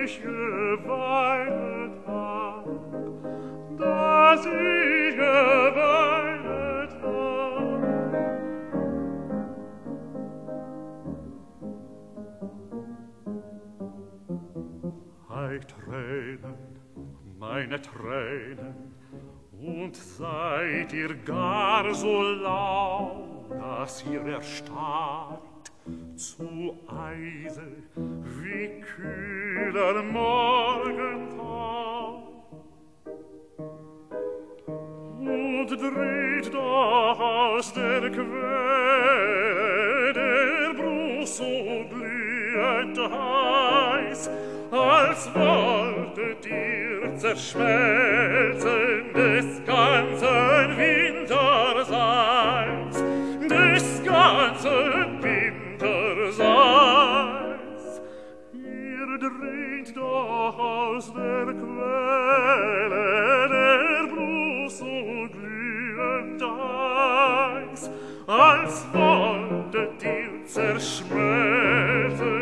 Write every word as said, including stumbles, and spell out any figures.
ich geweinet hab, dass ich geweinet hab. Ei, Tränen, meine Tränen, und seid ihr gar so lau, dass ihr erstarrt zu Eise wie kühler Morgentau? Und dreht doch aus der Quelle der Brust so glühend heiß, als wolltet ihr zerschmelzen des ganzen Winterseins, des ganzen Winterseins. Ihr dreht doch aus der Quelle der Brust so glühend heiß, als wolltet ihr zerschmelzen